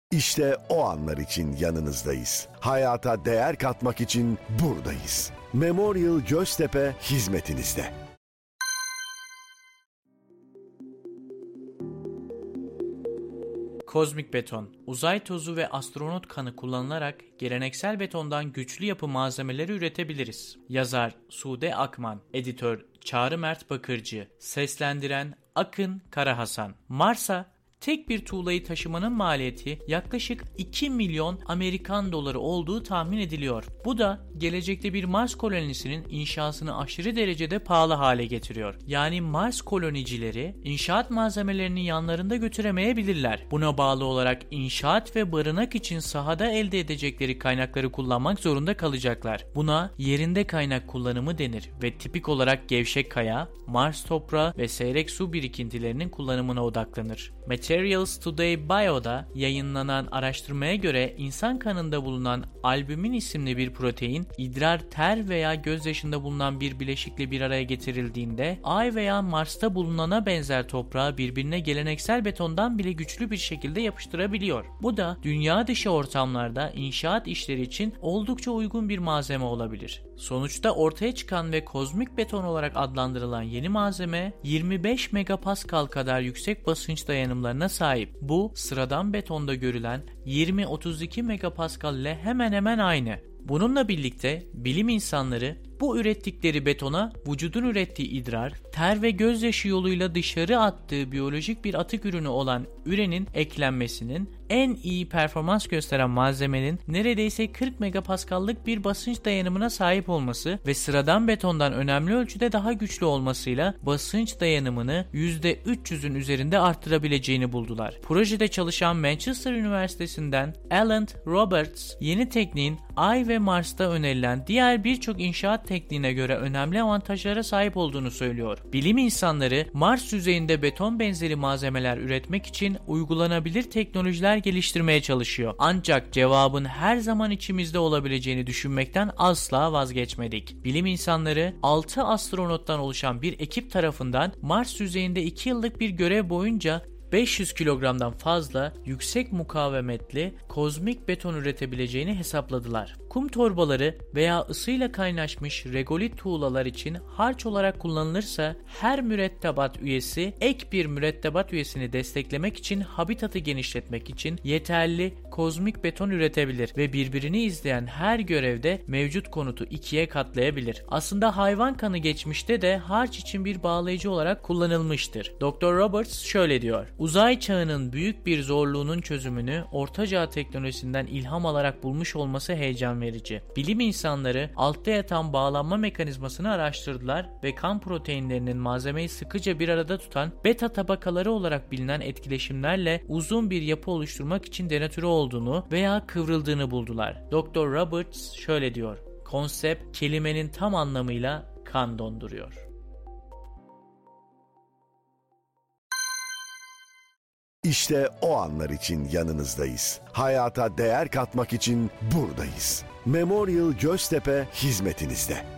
İşte o anlar için yanınızdayız. Hayata değer katmak için buradayız. Memorial Göztepe hizmetinizde. Kozmik beton, uzay tozu ve astronot kanı kullanılarak geleneksel betondan güçlü yapı malzemeleri üretebiliriz. Yazar Sude Akman, editör Çağrı Mert Bakırcı, seslendiren Akın Karahasan. Mars'a tek bir tuğlayı taşımanın maliyeti yaklaşık 2 milyon Amerikan doları olduğu tahmin ediliyor. Bu da gelecekte bir Mars kolonisinin inşasını aşırı derecede pahalı hale getiriyor. Yani Mars kolonicileri inşaat malzemelerini yanlarında götüremeyebilirler. Buna bağlı olarak inşaat ve barınak için sahada elde edecekleri kaynakları kullanmak zorunda kalacaklar. Buna yerinde kaynak kullanımı denir ve tipik olarak gevşek kaya, Mars toprağı ve seyrek su birikintilerinin kullanımına odaklanır. Materials Today Bio'da yayınlanan araştırmaya göre insan kanında bulunan albümin isimli bir protein, idrar, ter veya gözyaşında bulunan bir bileşikle bir araya getirildiğinde Ay veya Mars'ta bulunana benzer toprağı birbirine geleneksel betondan bile güçlü bir şekilde yapıştırabiliyor. Bu da dünya dışı ortamlarda inşaat işleri için oldukça uygun bir malzeme olabilir. Sonuçta ortaya çıkan ve kozmik beton olarak adlandırılan yeni malzeme 25 megapascal kadar yüksek basınç dayanımlarına sahip. Bu sıradan betonda görülen 20-32 megapascal ile hemen hemen aynı. Bununla birlikte bilim insanları bu ürettikleri betona vücudun ürettiği idrar, ter ve gözyaşı yoluyla dışarı attığı biyolojik bir atık ürünü olan ürenin eklenmesinin en iyi performans gösteren malzemenin neredeyse 40 megapaskallık bir basınç dayanımına sahip olması ve sıradan betondan önemli ölçüde daha güçlü olmasıyla basınç dayanımını %300'ün üzerinde arttırabileceğini buldular. Projede çalışan Manchester Üniversitesi'nden Alan Roberts, yeni tekniğin Ay ve Mars'ta önerilen diğer birçok inşaat tekniğine göre önemli avantajlara sahip olduğunu söylüyor. Bilim insanları Mars yüzeyinde beton benzeri malzemeler üretmek için uygulanabilir teknolojiler geliştirmeye çalışıyor. Ancak cevabın her zaman içimizde olabileceğini düşünmekten asla vazgeçmedik. Bilim insanları 6 astronottan oluşan bir ekip tarafından Mars yüzeyinde 2 yıllık bir görev boyunca 500 kilogramdan fazla yüksek mukavemetli kozmik beton üretebileceğini hesapladılar. Kum torbaları veya ısıyla kaynaşmış regolit tuğlalar için harç olarak kullanılırsa her mürettebat üyesi ek bir mürettebat üyesini desteklemek için habitatı genişletmek için yeterli kozmik beton üretebilir ve birbirini izleyen her görevde mevcut konutu ikiye katlayabilir. Aslında hayvan kanı geçmişte de harç için bir bağlayıcı olarak kullanılmıştır. Dr. Roberts şöyle diyor: uzay çağının büyük bir zorluğunun çözümünü Orta Çağ teknolojisinden ilham alarak bulmuş olması heyecan verici. Bilim insanları altta yatan bağlanma mekanizmasını araştırdılar ve kan proteinlerinin malzemeyi sıkıca bir arada tutan beta tabakaları olarak bilinen etkileşimlerle uzun bir yapı oluşturmak için denatüre olduğunu veya kıvrıldığını buldular. Dr. Roberts şöyle diyor: konsept kelimenin tam anlamıyla kan donduruyor. İşte o anlar için yanınızdayız. Hayata değer katmak için buradayız. Memorial Göztepe hizmetinizde.